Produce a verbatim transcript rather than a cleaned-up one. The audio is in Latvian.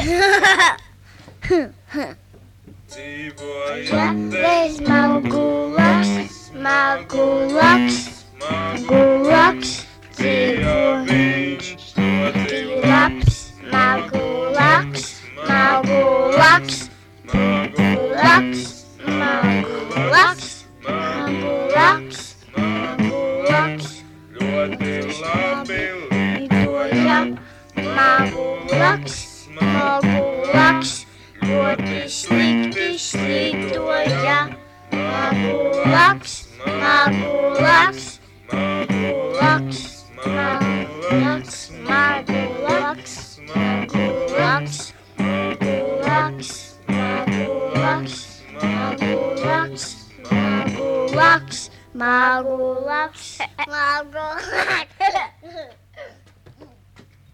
Dzīvoja bez smagulaks, smagulaks, smagulaks, dzīvo viņš ļoti labs, smagulaks, smagulaks, smagulaks, smagulaks, smagulaks, smagulaks, ļoti labi lidoja, smagulaks, smagulaks, ļoti slikti slidoja, smagulaks, smagulaks, smagulaks, smagulaks, smagulaks, smagulaks, smagulaks, smagulaks, smagulaks, smagulaks, smagulaks, smagulaks.